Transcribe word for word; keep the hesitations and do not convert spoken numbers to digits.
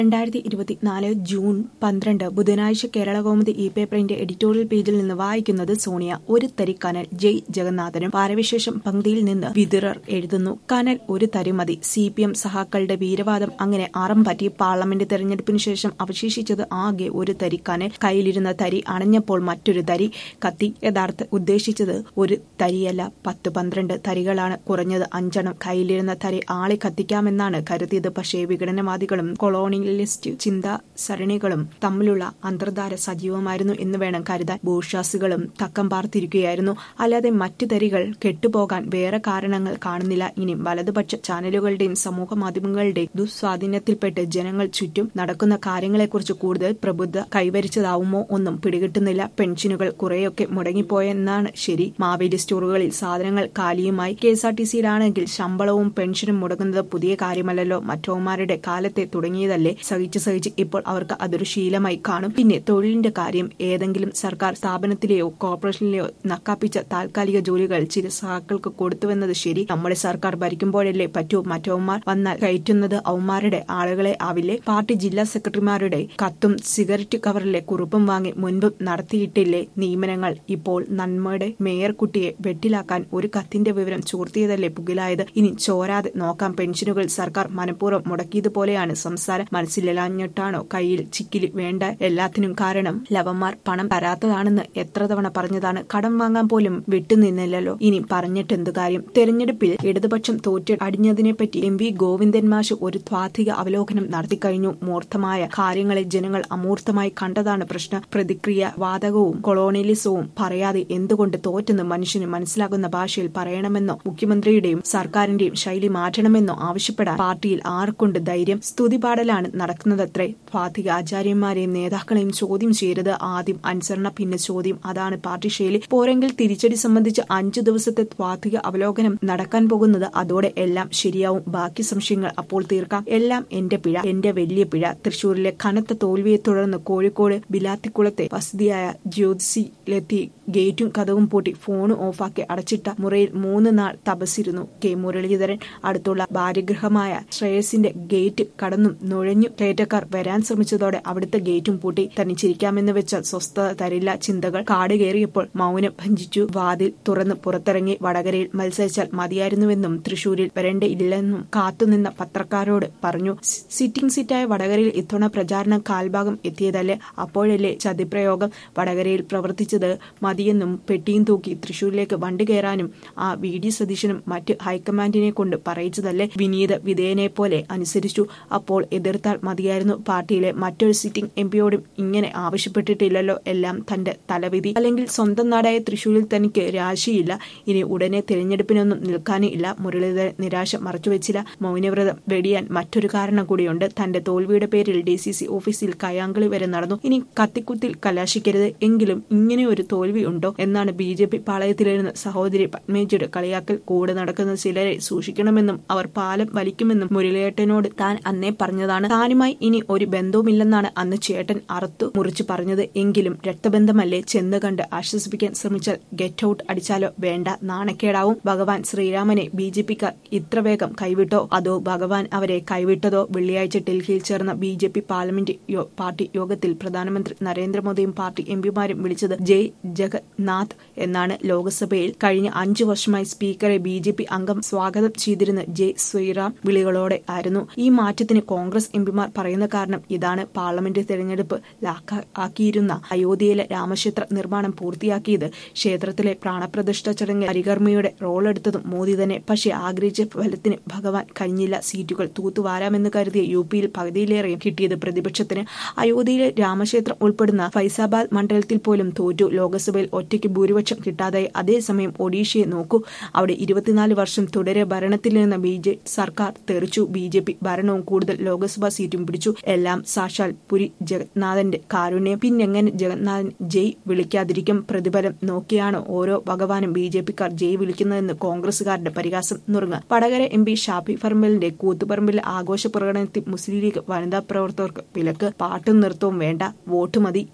രണ്ടായിരത്തി ഇരുപത്തിനാല് ജൂൺ പന്ത്രണ്ട് ബുധനാഴ്ച കേരളകൗമുദി ഇ പേപ്പറിന്റെ എഡിറ്റോറിയൽ പേജിൽ നിന്ന് വായിക്കുന്നത് സോണിയ. ഒരു തരി കനൽ ജയ് ജഗന്നാഥനും. പാരവിശേഷം പങ്ക്തിയിൽ നിന്ന് വിതുരർ എഴുതുന്നു. കനൽ ഒരു തരി മതി. സി പി എം സഹാക്കളുടെ വീരവാദം അങ്ങനെ അറം പറ്റി. പാർലമെന്റ് തെരഞ്ഞെടുപ്പിന് ശേഷം അവശേഷിച്ചത് ആകെ ഒരു തരി കനൽ. കയ്യിലിരുന്ന തരി അണഞ്ഞപ്പോൾ മറ്റൊരു തരി കത്തി. യഥാർത്ഥ ഉദ്ദേശിച്ചത് ഒരു തരിയല്ല, പത്ത് പന്ത്രണ്ട് തരികളാണ്. കുറഞ്ഞത് അഞ്ചെണ്ണം. കയ്യിലിരുന്ന തരി ആളെ കത്തിക്കാമെന്നാണ് കരുതിയത്. പക്ഷേ വിഘടനവാദികളും കൊളോണിയൽ ലിസ്റ്റ് ചിന്താ സരണികളും തമ്മിലുള്ള അന്തർധാര സജീവമായിരുന്നു എന്ന് വേണം കരുതാൻ. ബൂർഷ്വാസികളും തക്കം പാർത്തിരിക്കുകയായിരുന്നു. അല്ലാതെ മറ്റു തരികൾ കെട്ടുപോകാൻ വേറെ കാരണങ്ങൾ കാണുന്നില്ല. ഇനി വലതുപക്ഷ ചാനലുകളുടെയും സമൂഹ മാധ്യമങ്ങളുടെയും ദുസ്വാധീനത്തിൽപ്പെട്ട് ജനങ്ങൾ ചുറ്റും നടക്കുന്ന കാര്യങ്ങളെക്കുറിച്ച് കൂടുതൽ പ്രബുദ്ധ കൈവരിച്ചതാവുമോ ഒന്നും പിടികിട്ടുന്നില്ല. പെൻഷനുകൾ കുറെയൊക്കെ മുടങ്ങിപ്പോയെന്നാണ് ശരി. മാവേലി സ്റ്റോറുകളിൽ സാധനങ്ങൾ കാലിയുമായി. കെ എസ് ആർ ടി സിയിലാണെങ്കിൽ ശമ്പളവും പെൻഷനും മുടങ്ങുന്നത് പുതിയ കാര്യമല്ലല്ലോ. മറ്റവന്മാരുടെ കാലത്തെ തുടങ്ങിയതല്ലേ. സഹിച്ച് സഹിച്ച് ഇപ്പോൾ അവർക്ക് അതൊരു ശീലമായി കാണും. പിന്നെ തൊഴിലിന്റെ കാര്യം. ഏതെങ്കിലും സർക്കാർ സ്ഥാപനത്തിലെയോ കോർപ്പറേഷനിലെയോ നക്കാപ്പിച്ച താൽക്കാലിക ജോലികൾ ചില സഹാക്കൾക്ക് കൊടുത്തുവെന്നത് ശരി. നമ്മുടെ സർക്കാർ ഭരിക്കുമ്പോഴല്ലേ പറ്റൂ. മറ്റവന്മാർ വന്നാൽ കയറ്റുന്നത് അവന്മാരുടെ ആളുകളെ ആവില്ലേ. പാർട്ടി ജില്ലാ സെക്രട്ടറിമാരുടെ കത്തും സിഗരറ്റ് കവറിലെ കുറിപ്പും വാങ്ങി മുൻപും നടത്തിയിട്ടില്ലേ നിയമനങ്ങൾ. ഇപ്പോൾ നന്മയുടെ മേയർ കുട്ടിയെ വെട്ടിലാക്കാൻ ഒരു കത്തിന്റെ വിവരം ചോർത്തിയതല്ലേ പുകിലായത്. ഇനി ചോരാതെ നോക്കാം. പെൻഷനുകൾ സർക്കാർ മനഃപൂർവ്വം മുടക്കിയതുപോലെയാണ് സംസാരം. മനസ്സിലാഞ്ഞിട്ടാണോ കയ്യിൽ ചിക്കിലി വേണ്ട എല്ലാത്തിനും കാരണം ലവന്മാർ പണം തരാത്തതാണെന്ന് എത്ര തവണ പറഞ്ഞതാണ്. കടം വാങ്ങാൻ പോലും വിട്ടുനിന്നില്ലല്ലോ. ഇനി പറഞ്ഞിട്ടെന്തു കാര്യം. തെരഞ്ഞെടുപ്പിൽ ഇടതുപക്ഷം തോറ്റ് അടിഞ്ഞതിനെപ്പറ്റി എം വി ഗോവിന്ദൻ മാഷ് ഒരു ത്വാധിക അവലോകനം നടത്തിക്കഴിഞ്ഞു. മൂർത്തമായ കാര്യങ്ങളെ ജനങ്ങൾ അമൂർത്തമായി കണ്ടതാണ് പ്രശ്നം. പ്രതിക്രിയ വാതകവും കൊളോണിയലിസവും പറയാതെ എന്തുകൊണ്ട് തോറ്റെന്ന് മനുഷ്യന് മനസ്സിലാകുന്ന ഭാഷയിൽ പറയണമെന്നോ മുഖ്യമന്ത്രിയുടെയും സർക്കാരിന്റെയും ശൈലി മാറ്റണമെന്നോ ആവശ്യപ്പെടാൻ പാർട്ടിയിൽ ആർക്കൊണ്ട് ധൈര്യം. സ്തുതിപാടലാണ് നടക്കുന്നതത്രേ. ഫാത്തിക ആചാര്യന്മാരെയും നേതാക്കളെയും ചോദ്യം ചെയ്യരുത്. ആദ്യം അനുസരണ പിന്നെ ചോദ്യം. അതാണ് പാർട്ടി ശൈലി. പോരെങ്കിൽ തിരിച്ചടി സംബന്ധിച്ച് അഞ്ചു ദിവസത്തെ ഫാത്തിക അവലോകനം നടക്കാൻ പോകുന്നത്. അതോടെ എല്ലാം ശരിയാവും. ബാക്കി സംശയങ്ങൾ അപ്പോൾ തീർക്കാം. എല്ലാം എന്റെ പിഴ, എന്റെ വലിയ പിഴ. തൃശൂരിലെ കനത്ത തോൽവിയെ തുടർന്ന് കോഴിക്കോട് ബിലാത്തിക്കുളത്തെ വസതിയായ ജ്യോതിസിലെത്തി ഗേറ്റും കഥവും പൂട്ടി ഫോൺ ഓഫാക്കി അടച്ചിട്ട മുറിയിൽ മൂന്ന് നാൾ തപസ്സിരുന്നു കെ മുരളീധരൻ. അടുത്തുള്ള ഭാര്യഗൃഹമായ ശ്രേയസിന്റെ ഗേറ്റ് കടന്നും നുഴഞ്ഞു കയറ്റക്കാർ വരാൻ ശ്രമിച്ചതോടെ അവിടുത്തെ ഗേറ്റും പൂട്ടി. തനിച്ചിരിക്കാമെന്ന് വെച്ചാൽ സ്വസ്ഥത തരില്ല. ചിന്തകൾ കാട് കയറിയപ്പോൾ മൗനം ഭഞ്ജിച്ചു. വാതിൽ തുറന്ന് പുറത്തിറങ്ങി. വടകരയിൽ മത്സരിച്ചാൽ മതിയായിരുന്നുവെന്നും തൃശൂരിൽ വരേണ്ടയില്ലെന്നും കാത്തുനിന്ന പത്രക്കാരോട് പറഞ്ഞു. സിറ്റിംഗ് സീറ്റായ വടകരയിൽ ഇത്തവണ പ്രചാരണം കാൽഭാഗം എത്തിയതല്ലേ. അപ്പോഴല്ലേ ചതിപ്രയോഗം വടകരയിൽ പ്രവർത്തിച്ചത് മതിയെന്നും പെട്ടിയും തൂക്കി തൃശൂരിലേക്ക് വണ്ടി കയറാനും ആ വി ഡി സതീശനും മറ്റ് ഹൈക്കമാൻഡിനെ കൊണ്ട് പറയിച്ചതല്ലേ. വിനീത വിധേയനെ പോലെ അനുസരിച്ചു. അപ്പോൾ എതിർത്താൽ മതിയായിരുന്നു. പാർട്ടിയിലെ മറ്റൊരു സിറ്റിംഗ് എം പിയോടും ഇങ്ങനെ ആവശ്യപ്പെട്ടിട്ടില്ലല്ലോ. എല്ലാം തന്റെ തലവിധി. അല്ലെങ്കിൽ സ്വന്തം നാടായ തൃശൂരിൽ തനിക്ക് രാശിയില്ല. ഇനി ഉടനെ തിരഞ്ഞെടുപ്പിനൊന്നും നിൽക്കാനേ ഇല്ല. മുരളീധരൻ നിരാശ മറച്ചുവെച്ചില്ല. മൗനവ്രതം വെടിയാൻ മറ്റൊരു കാരണം കൂടിയുണ്ട്. തന്റെ തോൽവിയുടെ പേരിൽ ഡി സി സി ഓഫീസിൽ കയ്യാങ്കളി വരെ നടന്നു. ഇനി കത്തിക്കുത്തിൽ കലാശിക്കരുത്. എങ്കിലും ഇങ്ങനെ ഒരു തോൽവി ഉണ്ടോ എന്നാണ് ബി ജെ പി പാളയത്തിലിരുന്ന് സഹോദരി പത്മേജിയുടെ കളിയാക്കൽ. കൂടെ നടക്കുന്ന ചിലരെ സൂക്ഷിക്കണമെന്നും അവർ പാലം വലിക്കുമെന്നും മുരളിയേട്ടനോട് താൻ അന്നേ പറഞ്ഞതാണ്. താനുമായി ഇനി ഒരു ബന്ധവുമില്ലെന്നാണ് അന്ന് ചേട്ടൻ അറുത്തു മുറിച്ചു പറഞ്ഞത്. എങ്കിലും രക്തബന്ധമല്ലേ. ചെന്ന് കണ്ട് ആശ്വസിപ്പിക്കാൻ ശ്രമിച്ചാൽ ഗെറ്റ് ഔട്ട് അടിച്ചാലോ. വേണ്ട, നാണക്കേടാവും. ഭഗവാൻ ശ്രീരാമനെ ബി ജെ പിക്കാർ ഇത്ര വേഗം കൈവിട്ടോ അതോ ഭഗവാൻ അവരെ കൈവിട്ടതോ. വെള്ളിയാഴ്ച ഡൽഹിയിൽ ചേർന്ന B J P parliament party യോഗത്തിൽ പ്രധാനമന്ത്രി നരേന്ദ്രമോദിയും പാർട്ടി എം പിമാരും വിളിച്ചത് ജയ് ജഗന്നാഥ് എന്നാണ്. ലോക്സഭയിൽ കഴിഞ്ഞ അഞ്ചു വർഷമായി സ്പീക്കറെ ബി ജെ പി അംഗം സ്വാഗതം ചെയ്തിരുന്ന ജയ് ശ്രീറാം വിളികളോടെ ആയിരുന്നു. ഈ മാറ്റത്തിന് കോൺഗ്രസ് എം പിമാർ പറയുന്ന കാരണം ഇതാണ്. പാർലമെന്റ് തെരഞ്ഞെടുപ്പ് ആക്കിയിരുന്ന അയോധ്യയിലെ രാമക്ഷേത്ര നിർമ്മാണം പൂർത്തിയാക്കിയത്, ക്ഷേത്രത്തിലെ പ്രാണപ്രതിഷ്ഠ ചടങ്ങിൽ ഹരികർമ്മയുടെ റോളെടുത്തതും മോദി തന്നെ. പക്ഷേ ആഗ്രഹിച്ച ഫലത്തിന് ഭഗവാൻ കഴിഞ്ഞില്ല. സീറ്റുകൾ തൂത്തുവാരാമെന്ന് കരുതിയ യു പിയിൽ പകുതിയിലേറെയും കിട്ടിയത് പ്രതിപക്ഷത്തിന്. അയോധ്യയിലെ രാമക്ഷേത്രം ഉൾപ്പെടുന്ന ഫൈസാബാദ് മണ്ഡലത്തിൽ പോലും തോറ്റു. ലോക്സഭയിൽ ഒറ്റയ്ക്ക് ഭൂരിപക്ഷം കിട്ടാതായി. അതേസമയം ഒഡീഷയെ നോക്കൂ. അവിടെ ഇരുപത്തിനാല് വർഷം തുടരെ ഭരണത്തിൽ നിന്ന് ബി ജെ സർക്കാർ തെറിച്ചു. ബി ജെ പി ഭരണവും കൂടുതൽ ലോക്സഭാ സീറ്റും പിടിച്ചു. എല്ലാം സാക്ഷാൽ പുരി ജഗന്നാഥന്റെ കാരുണ്യം. പിന്നെങ്ങനെ ജഗന്നാഥൻ ജയ് വിളിക്കാതിരിക്കും. പ്രതിഫലം നോക്കിയാണ് ഓരോ ഭഗവാനും ബി ജെ പിക്കാർ ജയ് വിളിക്കുന്നതെന്ന് കോൺഗ്രസുകാരുടെ പരിഹാസം നുറുങ്ങ. വടകര എം പി ഷാഫി പറമ്പലിന്റെ കൂത്തുപറമ്പിലെ ആഘോഷ പ്രകടനത്തിൽ മുസ്ലിം ലീഗ് വനിതാ പ്രവർത്തകർക്ക് വിലക്ക്. പാട്ടും നൃത്തവും വേണ്ട, വോട്ട് മതി.